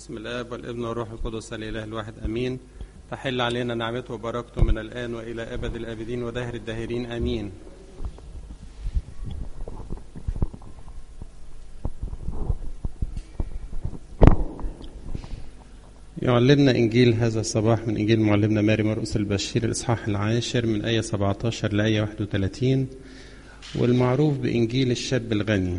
بسم الآب والابن والروح القدس الإله الواحد أمين. تحل علينا نعمته وبركته من الآن وإلى أبد الآبدين ودهر الداهرين أمين. يعلمنا إنجيل هذا الصباح من إنجيل معلمنا ماري مرقس البشير الإصحاح 10 من آية 17 لآية 31، والمعروف بإنجيل الشاب الغني.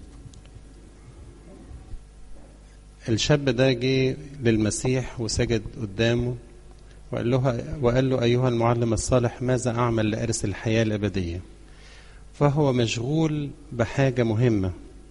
الشاب ده جه للمسيح وسجد قدامه وقال له أيها المعلم الصالح، ماذا أعمل لأرث الحياة الأبدية؟ فهو مشغول بحاجة مهمة،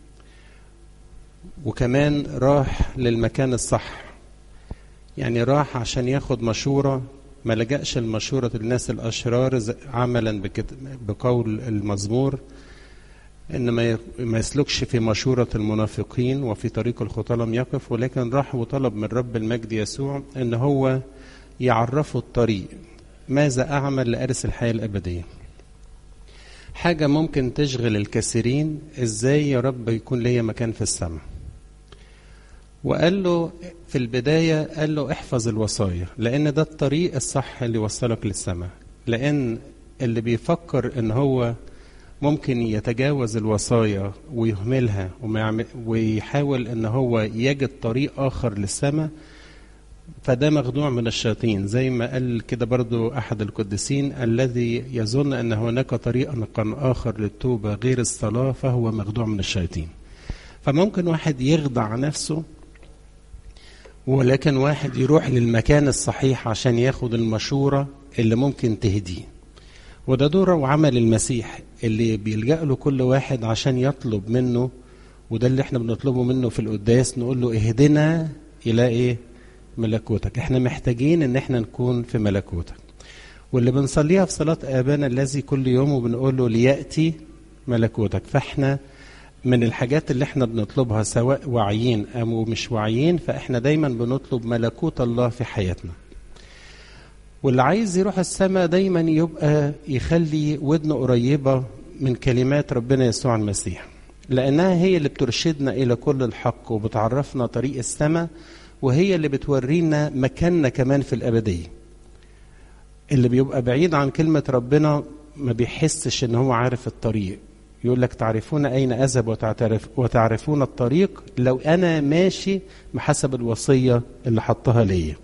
وكمان راح للمكان الصح، يعني راح عشان ياخد مشورة، ما لجأش لمشورة الناس الأشرار عملا بقول المزمور إن ما يسلكش في مشورة المنافقين وفي طريق الخطى لم يقف، ولكن راح وطلب من رب المجد يسوع إن هو يعرفه الطريق. ماذا أعمل لأرث الحياة الأبدية؟ حاجة ممكن تشغل الكثيرين، إزاي يا رب يكون ليا مكان في السماء؟ وقال له في البداية، قال له احفظ الوصايا، لأن ده الطريق الصح اللي يوصلك للسماء. لأن اللي بيفكر إن هو ممكن يتجاوز الوصايا ويهملها ويحاول ان هو يجد طريق اخر للسماء، فده مخدوع من الشياطين. زي ما قال كده برضو احد القديسين، الذي يظن ان هناك طريقا اخر للتوبة غير الصلاة فهو مخدوع من الشياطين. فممكن واحد يخدع نفسه، ولكن واحد يروح للمكان الصحيح عشان ياخد المشورة اللي ممكن تهديه. وده دور وعمل المسيح اللي بيلجأ له كل واحد عشان يطلب منه، وده اللي احنا بنطلبه منه في القداس، نقول له اهدنا الى ايه؟ ملكوتك. احنا محتاجين ان احنا نكون في ملكوتك، واللي بنصليها في صلاة آبانا الذي كل يوم وبنقول له ليأتي ملكوتك. فاحنا من الحاجات اللي احنا بنطلبها سواء واعيين او مش واعيين، فاحنا دايما بنطلب ملكوت الله في حياتنا. واللي عايز يروح السماء دايما يبقى يخلي ودنه قريبة من كلمات ربنا يسوع المسيح، لأنها هي اللي بترشدنا إلى كل الحق وبتعرفنا طريق السماء، وهي اللي بتورينا مكاننا كمان في الأبدية. اللي بيبقى بعيد عن كلمة ربنا ما بيحسش إن هو عارف الطريق. يقول لك تعرفون أين أذهب وتعرفون الطريق لو أنا ماشي بحسب الوصية اللي حطها ليا.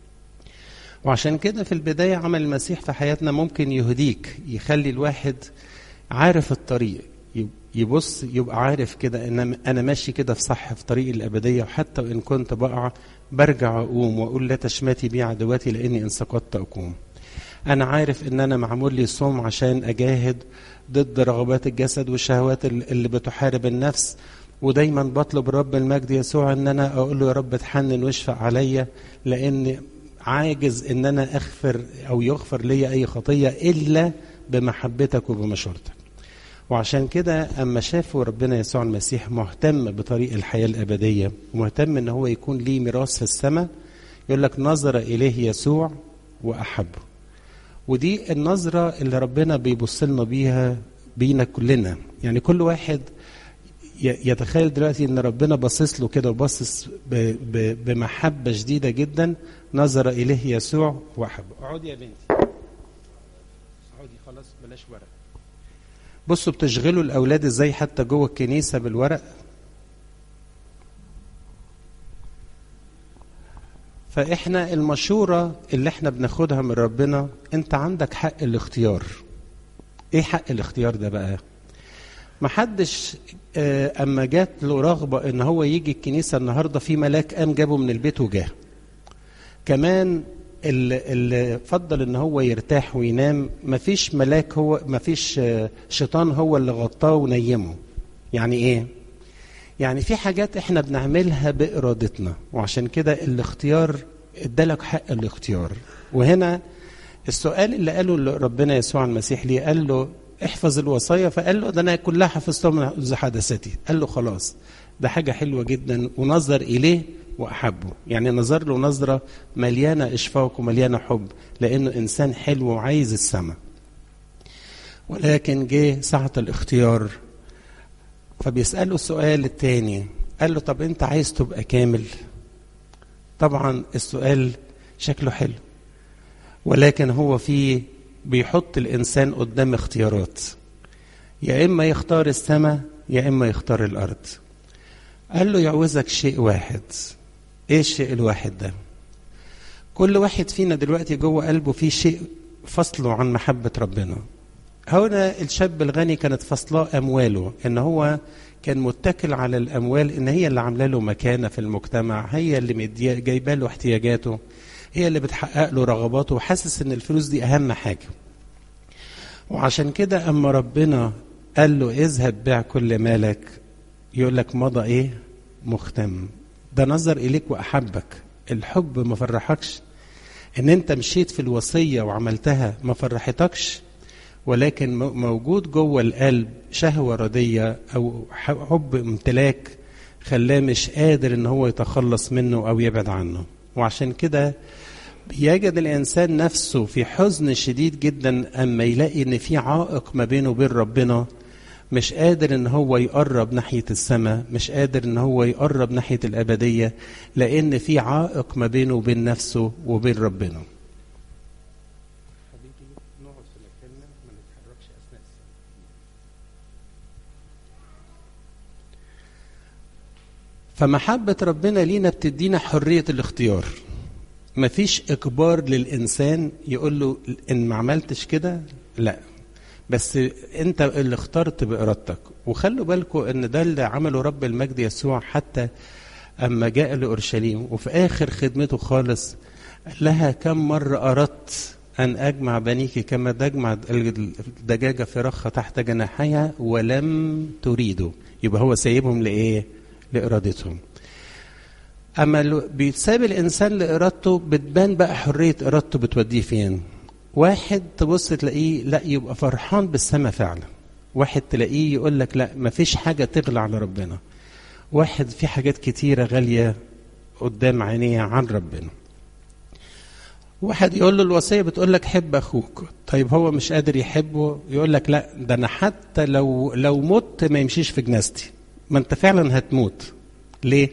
وعشان كده في البداية عمل المسيح في حياتنا ممكن يهديك، يخلي الواحد عارف الطريق، يبص يبقى عارف كده ان انا ماشي كده في صح في طريق الأبدية، وحتى وإن كنت بقع برجع أقوم وأقول لا تشمتي بي عدواتي لأني إن سقطت أقوم. أنا عارف إن أنا معمول لي صوم عشان أجاهد ضد رغبات الجسد والشهوات اللي بتحارب النفس، ودايما بطلب رب المجد يسوع ان انا اقول له يا رب اتحنن واشفق عليا، لان عاجز ان انا اغفر او يغفر لي اي خطية الا بمحبتك وبمشورتك. وعشان كده اما شافوا ربنا يسوع المسيح مهتم بطريق الحياة الابدية ومهتم ان هو يكون ليه ميراث في السماء، يقول لك نظر اليه يسوع واحبه. ودي النظرة اللي ربنا بيبص لنا بينا كلنا. يعني كل واحد يتخيل دلوقتي ان ربنا باصص له كده وباصص بمحبة شديدة جدا. نظر اليه يسوع واحبه. اقعدي يا بنتي، اقعدي خلاص بلاش ورق. بصوا بتشغلوا الاولاد ازاي حتى جوه الكنيسة بالورق. فاحنا المشورة اللي احنا بناخدها من ربنا، انت عندك حق الاختيار. ايه حق الاختيار ده بقى؟ محدش اما جات له رغبة ان هو يجي الكنيسة النهاردة، في ملاك قام جابه من البيت وجاه. كمان اللي فضل ان هو يرتاح وينام، مفيش ملاك، هو مفيش شيطان هو اللي غطاه ونيمه. يعني ايه؟ يعني في حاجات احنا بنعملها بإرادتنا، وعشان كده الاختيار ادالك حق الاختيار. وهنا السؤال اللي قاله ربنا يسوع المسيح ليه، قال له احفظ الوصايا، فقال له ده انا كلها حفظتها من حدثتي. قال له خلاص، ده حاجة حلوة جدا. ونظر إليه وأحبه، يعني نظر له نظرة مليانة إشفاق ومليانة حب، لأنه إنسان حلو وعايز السماء. ولكن جه ساعة الاختيار، فبيسأله السؤال الثاني، قال له طب أنت عايز تبقى كامل؟ طبعا السؤال شكله حلو، ولكن هو فيه بيحط الإنسان قدام اختيارات، يا إما يختار السماء يا إما يختار الأرض. قال له يعوزك شيء واحد. إيه الشيء الواحد ده؟ كل واحد فينا دلوقتي جوه قلبه فيه شيء فصله عن محبة ربنا. هنا الشاب الغني كانت فصلاه أمواله، إن هو كان متكل على الأموال، إن هي اللي عامله له مكانة في المجتمع، هي اللي جايبه له احتياجاته، هي اللي بتحقق له رغباته، وحاسس إن الفلوس دي أهم حاجة. وعشان كده أما ربنا قال له اذهب بيع كل مالك، يقول لك مضى إيه؟ مختم. ده نظر إليك وأحبك. الحب ما فرحكش؟ إن أنت مشيت في الوصية وعملتها ما فرحتكش؟ ولكن موجود جوه القلب شهوة ردية أو حب امتلاك خلاه مش قادر إن هو يتخلص منه أو يبعد عنه. وعشان كده يجد الإنسان نفسه في حزن شديد جدا أما يلاقي إن في عائق ما بينه وبين ربنا، مش قادر إن هو يقرب ناحية السماء، مش قادر إن هو يقرب ناحية الأبدية، لأن في عائق ما بينه وبين نفسه وبين ربنا. فمحبة ربنا لينا بتدينا حرية الاختيار. مفيش إجبار للإنسان يقول له إن ما عملتش كده لا، بس أنت اللي اخترت بإرادتك. وخلوا بالكم إن ده اللي عمله رب المجد يسوع، حتى أما جاء لأورشليم وفي آخر خدمته خالص قال لها كم مرة أردت أن أجمع بنيك كما تجمع الدجاجة فراخها تحت جناحيها ولم تريدوا. يبقى هو سايبهم لإيه؟ لإرادتهم. أما بيتساب الإنسان لإرادته بتبان بقى حرية إرادته بتوديه فين. واحد تبص تلاقيه لا يبقى فرحان بالسماء فعلا، واحد تلاقيه يقول لك لا مفيش حاجة تغلى على ربنا، واحد في حاجات كتيرة غالية قدام عينيه عن ربنا. واحد يقول له الوصية بتقول لك حب أخوك، طيب هو مش قادر يحبه، يقول لك لا ده أنا حتى لو مت ما يمشيش في جنازتي. ما أنت فعلا هتموت. ليه؟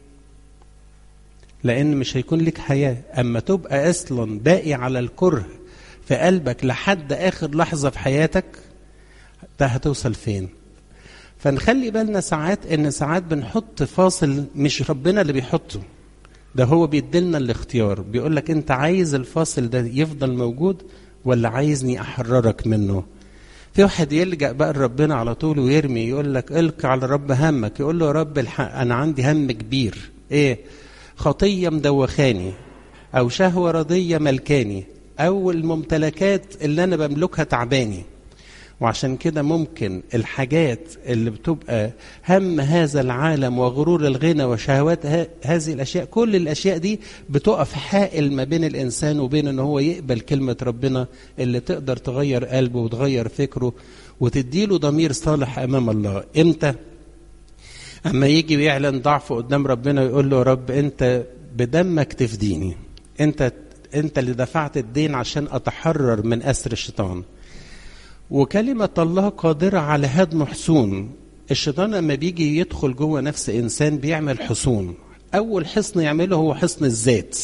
لأن مش هيكون لك حياة. أما تبقى أصلا باقي على الكره في قلبك لحد آخر لحظة في حياتك، ده هتوصل فين؟ فنخلي بالنا ساعات إن ساعات بنحط فاصل مش ربنا اللي بيحطه، ده هو بيدلنا الاختيار. بيقول لك أنت عايز الفاصل ده يفضل موجود ولا عايزني أحررك منه؟ في واحد يلجأ بقى لربنا على طول ويرمي، يقول لك القى على رب همك. يقول له يا رب الحق أنا عندي هم كبير، إيه؟ خطية مدوخاني، أو شهوة رضية ملكاني، أو الممتلكات اللي أنا بملكها تعباني. وعشان كده ممكن الحاجات اللي بتبقى هم هذا العالم وغرور الغنى وشهوات هذه الأشياء، كل الأشياء دي بتقف حائل ما بين الإنسان وبين أنه هو يقبل كلمة ربنا اللي تقدر تغير قلبه وتغير فكره وتديله ضمير صالح أمام الله. إمتى؟ أما يجي ويعلن ضعفه قدام ربنا ويقول له يا رب أنت بدمك تفديني، أنت اللي دفعت الدين عشان أتحرر من أسر الشيطان. وكلمة الله قادرة على هدم حصون. الشيطان لما بيجي يدخل جوه نفس إنسان بيعمل حصون. أول حصن يعمله هو حصن الذات.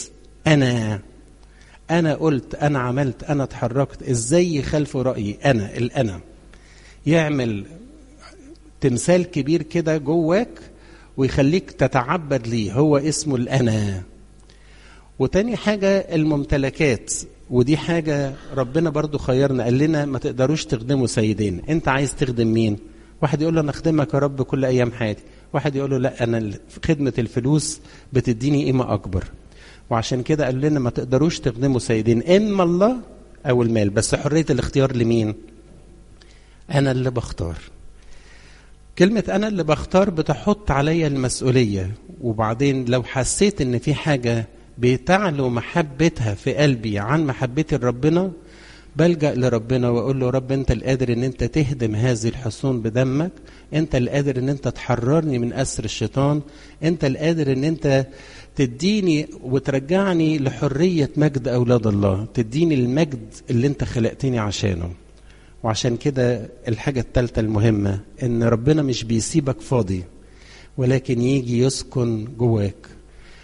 أنا قلت، أنا عملت، أنا اتحركت، إزاي يخالفوا رأيي؟ الأنا يعمل تمثال كبير كده جواك ويخليك تتعبد ليه، هو اسمه الأنا. وتاني حاجة الممتلكات، ودي حاجة ربنا برضو خيرنا، قال لنا ما تقدروش تخدموا سيدين. انت عايز تخدم مين؟ واحد يقول له انا اخدمك يا رب كل ايام حياتي، واحد يقول له لا انا خدمة الفلوس بتديني قيمة اكبر. وعشان كده قال لنا ما تقدروش تخدموا سيدين، اما الله او المال. بس حرية الاختيار لمين؟ انا اللي بختار. كلمة أنا اللي بختار بتحط عليا المسؤولية. وبعدين لو حسيت إن في حاجة بتعلو محبتها في قلبي عن محبتي لربنا، بلجأ لربنا وأقول له رب أنت القادر إن أنت تهدم هذه الحصون بدمك، أنت القادر إن أنت تحررني من أسر الشيطان، أنت القادر إن أنت تديني وترجعني لحرية مجد أولاد الله، تديني المجد اللي أنت خلقتني عشانه. وعشان كده الحاجة الثالثة المهمة إن ربنا مش بيسيبك فاضي، ولكن يجي يسكن جواك.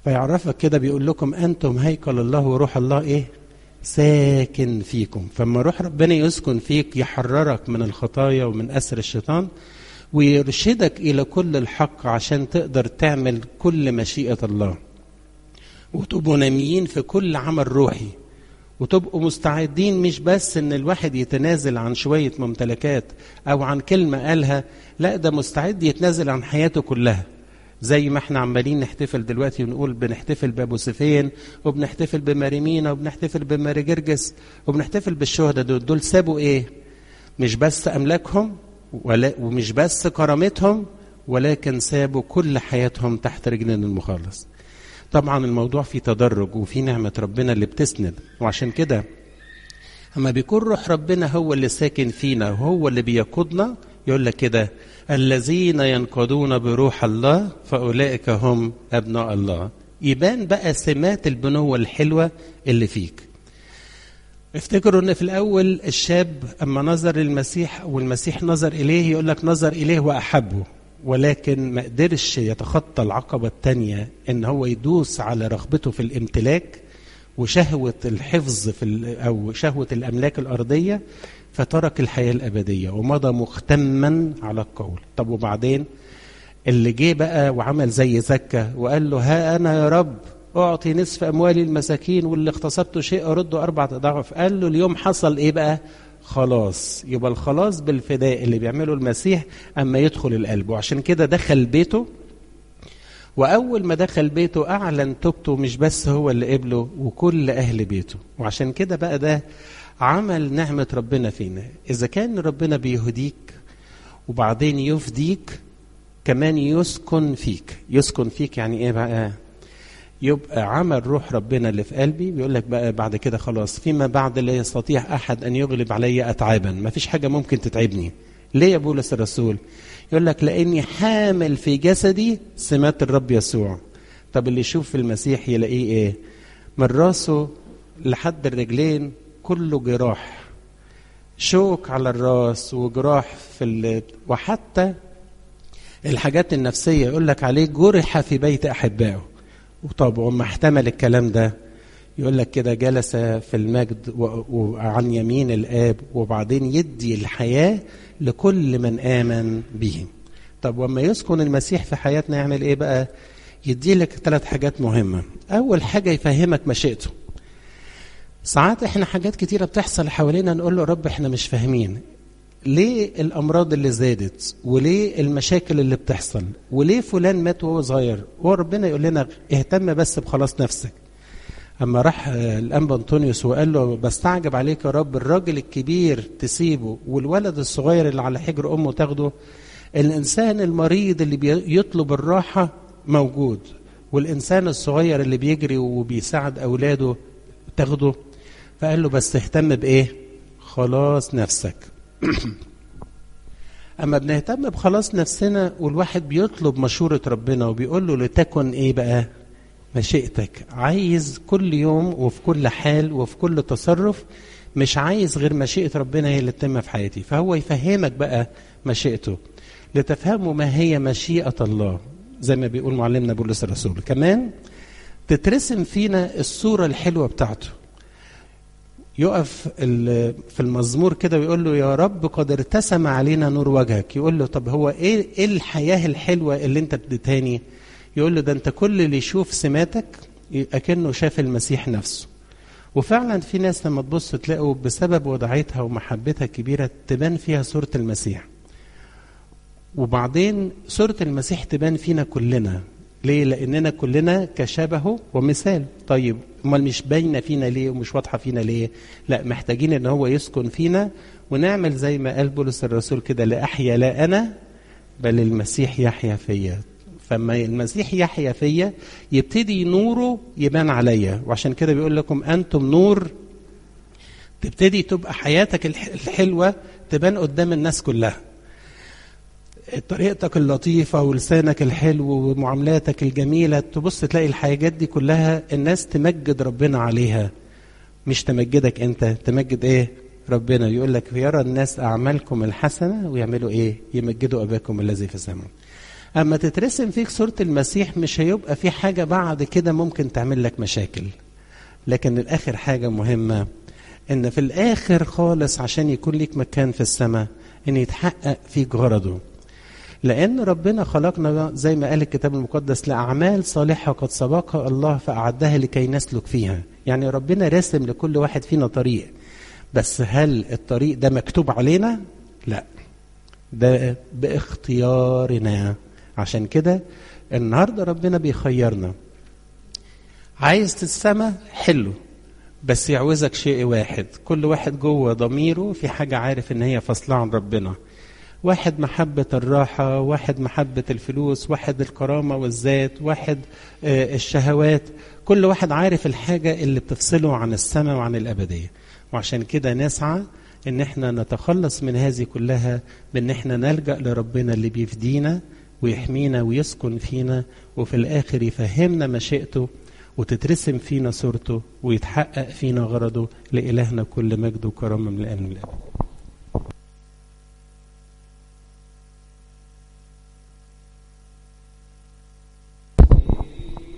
فيعرفك كده بيقول لكم أنتم هيكل الله وروح الله إيه؟ ساكن فيكم. فما روح ربنا يسكن فيك يحررك من الخطايا ومن أسر الشيطان ويرشدك إلى كل الحق عشان تقدر تعمل كل مشيئة الله، وتبقوا ناميين في كل عمل روحي، وتبقوا مستعدين مش بس ان الواحد يتنازل عن شوية ممتلكات او عن كلمة قالها، لا ده مستعد يتنازل عن حياته كلها. زي ما احنا عمالين نحتفل دلوقتي ونقول بنحتفل بابو سفين وبنحتفل بماريمينا وبنحتفل بماري جرجس وبنحتفل بالشهداء. دول سابوا ايه؟ مش بس املاكهم ومش بس كرامتهم، ولكن سابوا كل حياتهم تحت رجلين المخلص. طبعا الموضوع فيه تدرج وفيه نعمة ربنا اللي بتسند، وعشان كده اما بيكون روح ربنا هو اللي ساكن فينا وهو اللي بيقودنا، يقول لك كده الذين ينقضون بروح الله فأولئك هم أبناء الله. يبان بقى سمات البنوة الحلوة اللي فيك. افتكروا ان في الاول الشاب اما نظر للمسيح والمسيح نظر اليه، يقول لك نظر اليه واحبه، ولكن ما قدرش يتخطى العقبة الثانية ان هو يدوس على رغبته في الامتلاك وشهوة الحفظ او شهوة الاملاك الارضية، فترك الحياة الابدية ومضى مختما على القول. طب وبعدين اللي جه بقى وعمل زي زكا وقال له ها انا يا رب اعطي نصف اموالي المساكين واللي اغتصبته شيء ارده 4 أضعاف، قال له اليوم حصل ايه بقى؟ خلاص. يبقى الخلاص بالفداء اللي بيعمله المسيح اما يدخل القلب. وعشان كده دخل بيته، واول ما دخل بيته اعلن توبته، مش بس هو اللي قبله وكل اهل بيته. وعشان كده بقى ده عمل نعمة ربنا فينا. اذا كان ربنا بيهديك وبعدين يفديك، كمان يسكن فيك. يسكن فيك يعني ايه بقى؟ يبقى عمل روح ربنا اللي في قلبي. بيقول لك بقى بعد كده خلاص فيما بعد لا يستطيع أحد أن يغلب علي أتعابا. ما فيش حاجة ممكن تتعبني. ليه يا بولس الرسول؟ يقول لك لأني حامل في جسدي سمات الرب يسوع. طب اللي يشوف في المسيح يلاقيه إيه؟ من راسه لحد الرجلين كله جراح، شوك على الراس وجراح وحتى الحاجات النفسية يقول لك عليه جرح في بيت أحبائه. وطب وما احتمل الكلام ده، يقول لك كده جلس في المجد وعن يمين الآب، وبعدين يدي الحياة لكل من آمن به. طب وما يسكن المسيح في حياتنا يعمل ايه بقى؟ يدي لك 3 حاجات مهمة. أول حاجة يفهمك مشيئته. ساعات احنا حاجات كتيرة بتحصل حوالينا نقول له رب احنا مش فاهمين ليه الأمراض اللي زادت، وليه المشاكل اللي بتحصل، وليه فلان مات وهو صغير. وربنا يقول لنا اهتم بس بخلاص نفسك. أما راح الأنبا أنطونيوس وقال له بستعجب عليك يا رب، الراجل الكبير تسيبه والولد الصغير اللي على حجر أمه تاخده، الإنسان المريض اللي بيطلب الراحة موجود، والإنسان الصغير اللي بيجري وبيساعد أولاده تاخده. فقال له بس اهتم بإيه؟ خلاص نفسك. أما بنهتم بخلاص نفسنا والواحد بيطلب مشورة ربنا وبيقول له لتكن إيه بقى؟ مشيئتك. عايز كل يوم وفي كل حال وفي كل تصرف، مش عايز غير مشيئة ربنا هي اللي تتم في حياتي. فهو يفهمك بقى مشيئته لتفهموا ما هي مشيئة الله، زي ما بيقول معلمنا بولس الرسول. كمان تترسم فينا الصورة الحلوة بتاعته. يقف في المزمور كده ويقول له يا رب قد ارتسم علينا نور وجهك. يقول له طب هو ايه الحياة الحلوة اللي انت اديتهاني؟ يقول له ده انت كل اللي يشوف سماتك اكنه شاف المسيح نفسه. وفعلا في ناس لما تبص تلاقوا بسبب وضعيتها ومحبتها الكبيرة تبان فيها صورة المسيح، وبعدين صورة المسيح تبان فينا كلنا. ليه؟ لأننا كلنا كشبهه ومثال. طيب امال مش باينه فينا ليه ومش واضحه فينا ليه؟ لا، محتاجين ان هو يسكن فينا ونعمل زي ما قال بولس الرسول كده لا احيا لا انا بل المسيح يحيا فيا. فما المسيح يحيا فيا يبتدي نوره يبان عليا. وعشان كده بيقول لكم انتم نور. تبتدي تبقى حياتك الحلوه تبان قدام الناس كلها. طريقتك اللطيفة ولسانك الحلو ومعاملاتك الجميلة، تبص تلاقي الحاجات دي كلها الناس تمجد ربنا عليها، مش تمجدك انت، تمجد ايه؟ ربنا. يقول لك يرى الناس أعمالكم الحسنة ويعملوا ايه؟ يمجدوا أباكم الذي في السماء. اما تترسم فيك صورة المسيح مش هيبقى في حاجة بعد كده ممكن تعمل لك مشاكل. لكن الاخر حاجة مهمة، ان في الاخر خالص عشان يكون لك مكان في السماء ان يتحقق فيك غرضه. لان ربنا خلقنا زي ما قال الكتاب المقدس لاعمال صالحة قد سبقها الله فاعدها لكي نسلك فيها. يعني ربنا راسم لكل واحد فينا طريق، بس هل الطريق ده مكتوب علينا؟ لا، ده باختيارنا. عشان كده النهاردة ربنا بيخيرنا. عايز السماء حلو، بس يعوزك شيء واحد. كل واحد جوه ضميره في حاجة عارف ان هي فصلة عن ربنا. واحد محبة الراحة، واحد محبة الفلوس، واحد الكرامة والذات، واحد الشهوات. كل واحد عارف الحاجة اللي بتفصله عن السماء وعن الأبدية. وعشان كده نسعى ان احنا نتخلص من هذه كلها بان احنا نلجأ لربنا اللي بيفدينا ويحمينا ويسكن فينا، وفي الاخر يفهمنا مشيئته وتترسم فينا صورته ويتحقق فينا غرضه. لإلهنا كل مجد وكرامة من الآن والأبد.